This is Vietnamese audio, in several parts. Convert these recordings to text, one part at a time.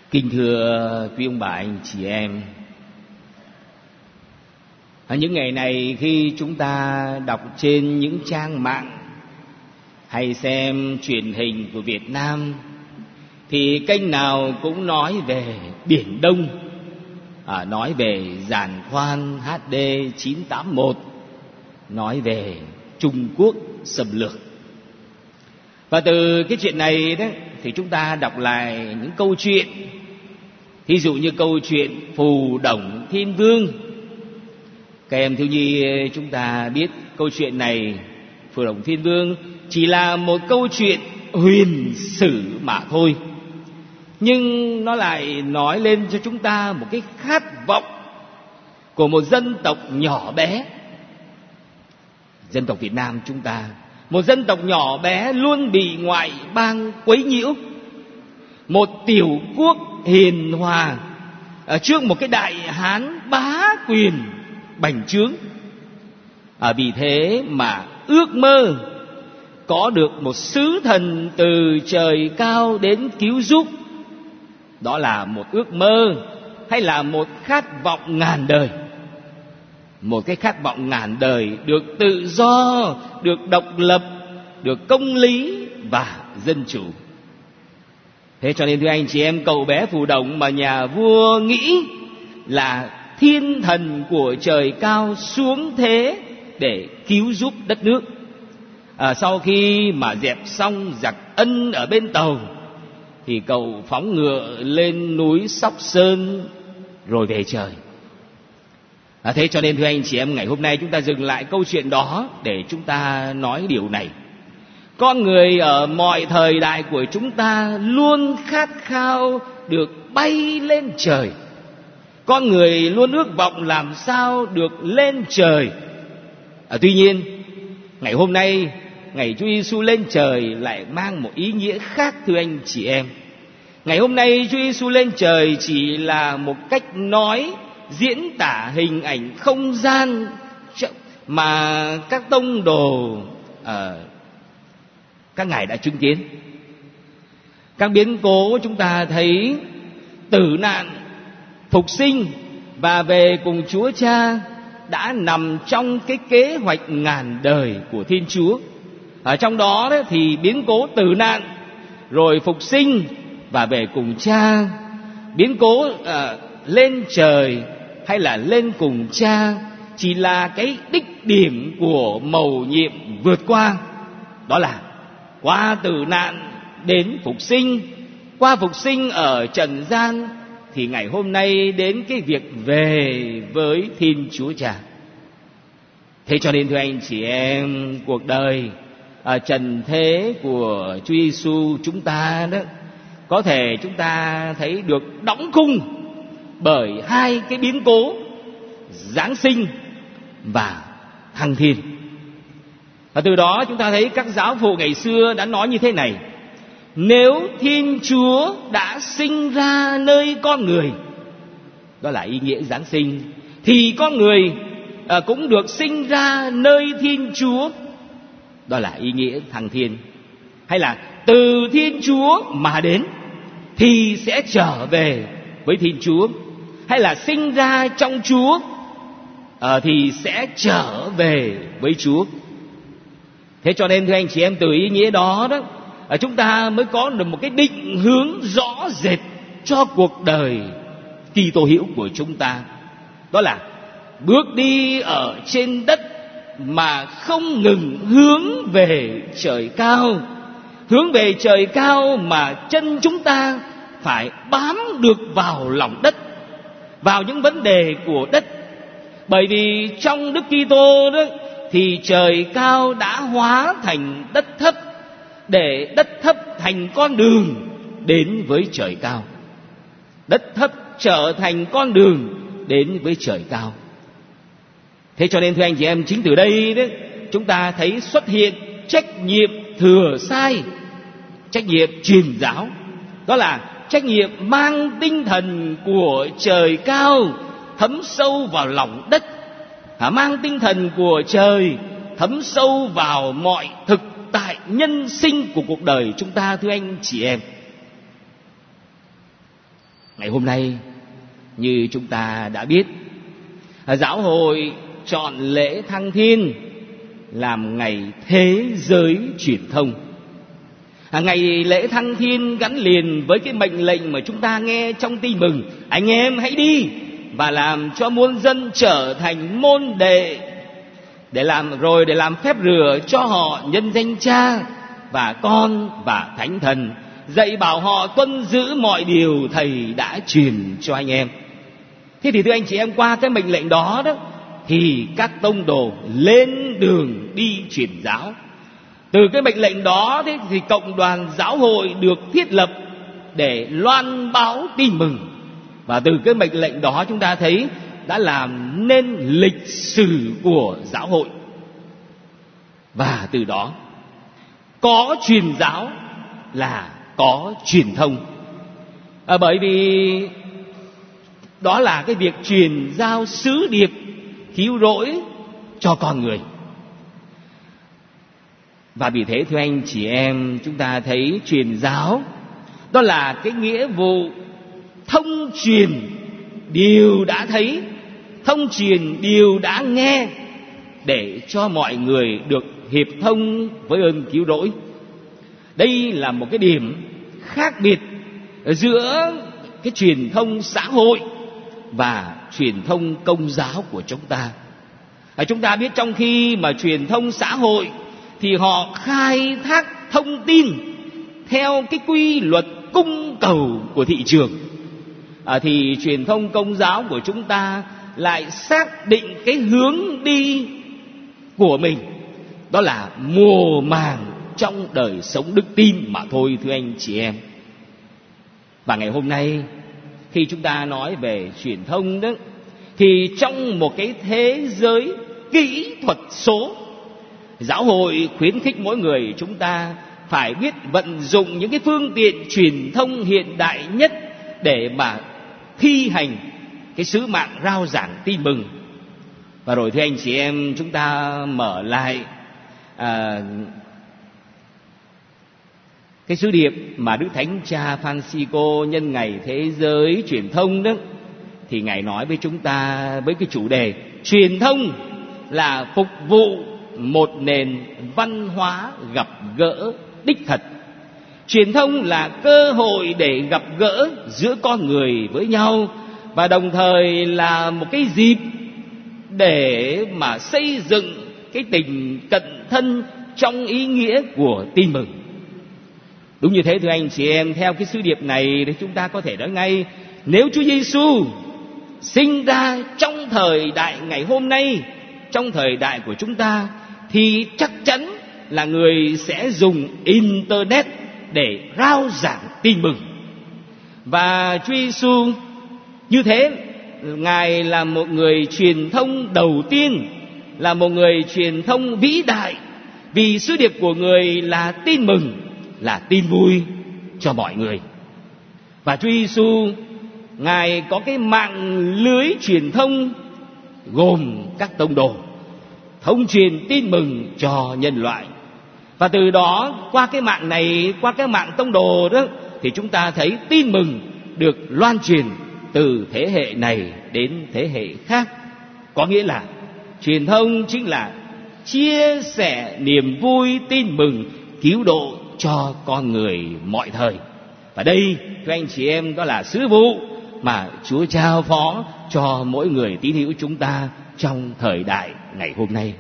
Kính thưa quý ông bà anh chị em, những ngày này khi chúng ta đọc trên những trang mạng hay xem truyền hình của Việt Nam thì kênh nào cũng nói về Biển Đông, nói về giàn khoan HD 981, nói về Trung Quốc xâm lược. Và từ cái chuyện này đó thì chúng ta đọc lại những câu chuyện, thí dụ như câu chuyện Phù Đổng Thiên Vương. Các em thiếu nhi chúng ta biết câu chuyện này, Phù Đổng Thiên Vương chỉ là một câu chuyện huyền sử mà thôi, nhưng nó lại nói lên cho chúng ta một cái khát vọng của một dân tộc nhỏ bé. Dân tộc Việt Nam chúng ta, một dân tộc nhỏ bé luôn bị ngoại bang quấy nhiễu, một tiểu quốc hiền hòa trước một cái đại hán bá quyền bành trướng. Vì thế mà ước mơ có được một sứ thần từ trời cao đến cứu giúp, đó là một ước mơ hay là một khát vọng ngàn đời? Một cái khát vọng ngàn đời được tự do, được độc lập, được công lý và dân chủ. Thế cho nên thưa anh chị em, cậu bé Phù Đổng mà nhà vua nghĩ là thiên thần của trời cao xuống thế để cứu giúp đất nước. Sau khi mà dẹp xong giặc Ân ở bên Tàu thì cậu phóng ngựa lên núi Sóc Sơn rồi về trời. Thế cho nên thưa anh chị em, ngày hôm nay chúng ta dừng lại câu chuyện đó để chúng ta nói điều này. Con người ở mọi thời đại của chúng ta luôn khát khao được bay lên trời. Con người luôn ước vọng làm sao được lên trời. Tuy nhiên, ngày hôm nay, ngày Chúa Giêsu lên trời lại mang một ý nghĩa khác thưa anh chị em. Ngày hôm nay Chúa Giêsu lên trời chỉ là một cách nói diễn tả hình ảnh không gian mà các tông đồ các ngài đã chứng kiến. Các biến cố chúng ta thấy tử nạn, phục sinh và về cùng Chúa Cha đã nằm trong cái kế hoạch ngàn đời của Thiên Chúa. Ở trong đó thì biến cố tử nạn, rồi phục sinh và về cùng Cha, biến cố lên trời hay là lên cùng Cha chỉ là cái đích điểm của mầu nhiệm vượt qua. Đó là qua tử nạn đến phục sinh, qua phục sinh ở trần gian thì ngày hôm nay đến cái việc về với Thiên Chúa Cha. Thế cho nên thưa anh chị em, cuộc đời trần thế của Chúa Giêsu chúng ta đó, có thể chúng ta thấy được đóng khung bởi hai cái biến cố Giáng sinh và thăng thiên. Và từ đó chúng ta thấy các giáo phụ ngày xưa đã nói như thế này: nếu Thiên Chúa đã sinh ra nơi con người, đó là ý nghĩa Giáng sinh, thì con người cũng được sinh ra nơi Thiên Chúa, đó là ý nghĩa thăng thiên. Hay là từ Thiên Chúa mà đến thì sẽ trở về với Thiên Chúa, hay là sinh ra trong Chúa thì sẽ trở về với Chúa. Thế cho nên thưa anh chị em, từ ý nghĩa đó chúng ta mới có được một cái định hướng rõ rệt cho cuộc đời Kitô hữu của chúng ta. Đó là bước đi ở trên đất mà không ngừng hướng về trời cao. Hướng về trời cao mà chân chúng ta phải bám được vào lòng đất, vào những vấn đề của đất. Bởi vì trong Đức Kitô đó thì trời cao đã hóa thành đất thấp, để đất thấp thành con đường đến với trời cao. Đất thấp trở thành con đường đến với trời cao. Thế cho nên thưa anh chị em, chính từ đây đấy chúng ta thấy xuất hiện trách nhiệm thừa sai, trách nhiệm truyền giáo. Đó là trách nhiệm mang tinh thần của trời cao thấm sâu vào lòng đất, mang tinh thần của trời thấm sâu vào mọi thực tại nhân sinh của cuộc đời chúng ta thưa anh chị em. Ngày hôm nay, như chúng ta đã biết, giáo hội chọn lễ Thăng Thiên làm ngày thế giới truyền thông. Ngày lễ Thăng Thiên gắn liền với cái mệnh lệnh mà chúng ta nghe trong Tin Mừng: anh em hãy đi và làm cho muôn dân trở thành môn đệ, để làm phép rửa cho họ nhân danh Cha và Con và Thánh Thần, dạy bảo họ tuân giữ mọi điều Thầy đã truyền cho anh em. Thế thì thưa anh chị em, qua cái mệnh lệnh đó thì các tông đồ lên đường đi truyền giáo. Từ cái mệnh lệnh đó thì cộng đoàn giáo hội được thiết lập để loan báo tin mừng. Và từ cái mệnh lệnh đó chúng ta thấy đã làm nên lịch sử của giáo hội. Và từ đó có truyền giáo là có truyền thông. Bởi vì đó là cái việc truyền giao sứ điệp cứu rỗi cho con người. Và vì thế thưa anh chị em, chúng ta thấy truyền giáo đó là cái nghĩa vụ thông truyền điều đã thấy, thông truyền điều đã nghe, để cho mọi người được hiệp thông với ơn cứu rỗi. Đây là một cái điểm khác biệt giữa cái truyền thông xã hội và truyền thông công giáo của chúng ta. Chúng ta biết trong khi mà truyền thông xã hội thì họ khai thác thông tin theo cái quy luật cung cầu của thị trường, thì truyền thông công giáo của chúng ta lại xác định cái hướng đi của mình, đó là mùa màng trong đời sống đức tin mà thôi thưa anh chị em. Và ngày hôm nay khi chúng ta nói về truyền thông đó, thì trong một cái thế giới kỹ thuật số, giáo hội khuyến khích mỗi người chúng ta phải biết vận dụng những cái phương tiện truyền thông hiện đại nhất để mà thi hành cái sứ mạng rao giảng tin mừng. Và rồi thưa anh chị em, chúng ta mở lại cái sứ điệp mà Đức Thánh Cha Francisco nhân ngày thế giới truyền thông đó, thì Ngài nói với chúng ta với cái chủ đề truyền thông là phục vụ một nền văn hóa gặp gỡ đích thật. Truyền thông là cơ hội để gặp gỡ giữa con người với nhau, và đồng thời là một cái dịp để mà xây dựng cái tình cận thân trong ý nghĩa của tin mừng. Đúng như thế thưa anh chị em, theo cái sứ điệp này thì chúng ta có thể nói ngay, nếu Chúa Giêsu sinh ra trong thời đại ngày hôm nay, trong thời đại của chúng ta, thì chắc chắn là người sẽ dùng Internet để rao giảng tin mừng. Và Chúa Giêsu như thế, Ngài là một người truyền thông đầu tiên, là một người truyền thông vĩ đại, vì sứ điệp của người là tin mừng, là tin vui cho mọi người. Và Chúa Giêsu, Ngài có cái mạng lưới truyền thông gồm các tông đồ thông truyền tin mừng cho nhân loại. Và từ đó, qua cái mạng này, qua cái mạng tông đồ đó, thì chúng ta thấy tin mừng được loan truyền từ thế hệ này đến thế hệ khác. Có nghĩa là truyền thông chính là chia sẻ niềm vui tin mừng cứu độ cho con người mọi thời. Và đây, các anh chị em, đó là sứ vụ mà Chúa trao phó cho mỗi người tín hữu chúng ta trong thời đại ngày hôm nay.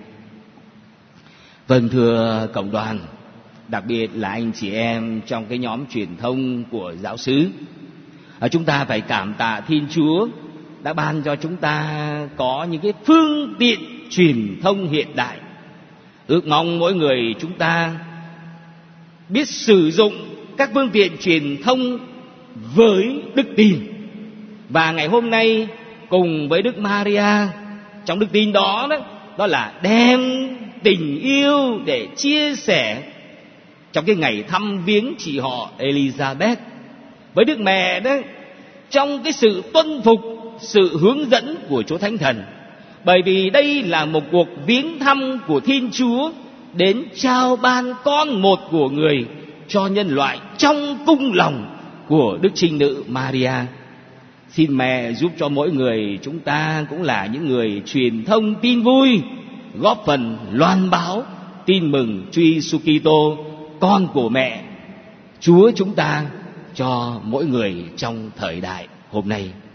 Vâng, thưa cộng đoàn, đặc biệt là anh chị em trong cái nhóm truyền thông của giáo xứ, chúng ta phải cảm tạ Thiên Chúa đã ban cho chúng ta có những cái phương tiện truyền thông hiện đại. Ước mong mỗi người chúng ta biết sử dụng các phương tiện truyền thông với đức tin. Và ngày hôm nay cùng với Đức Maria, trong đức tin đó, đó là đem tình yêu để chia sẻ trong cái ngày thăm viếng chị họ Elizabeth với Đức Mẹ đó, trong cái sự tuân phục sự hướng dẫn của Chúa Thánh Thần. Bởi vì đây là một cuộc viếng thăm của Thiên Chúa đến trao ban con một của người cho nhân loại trong cung lòng của Đức Trinh Nữ Maria. Xin mẹ giúp cho mỗi người chúng ta cũng là những người truyền thông tin vui, góp phần loan báo tin mừng Chúa Giêsu Kitô, con của mẹ, Chúa chúng ta cho mỗi người trong thời đại hôm nay.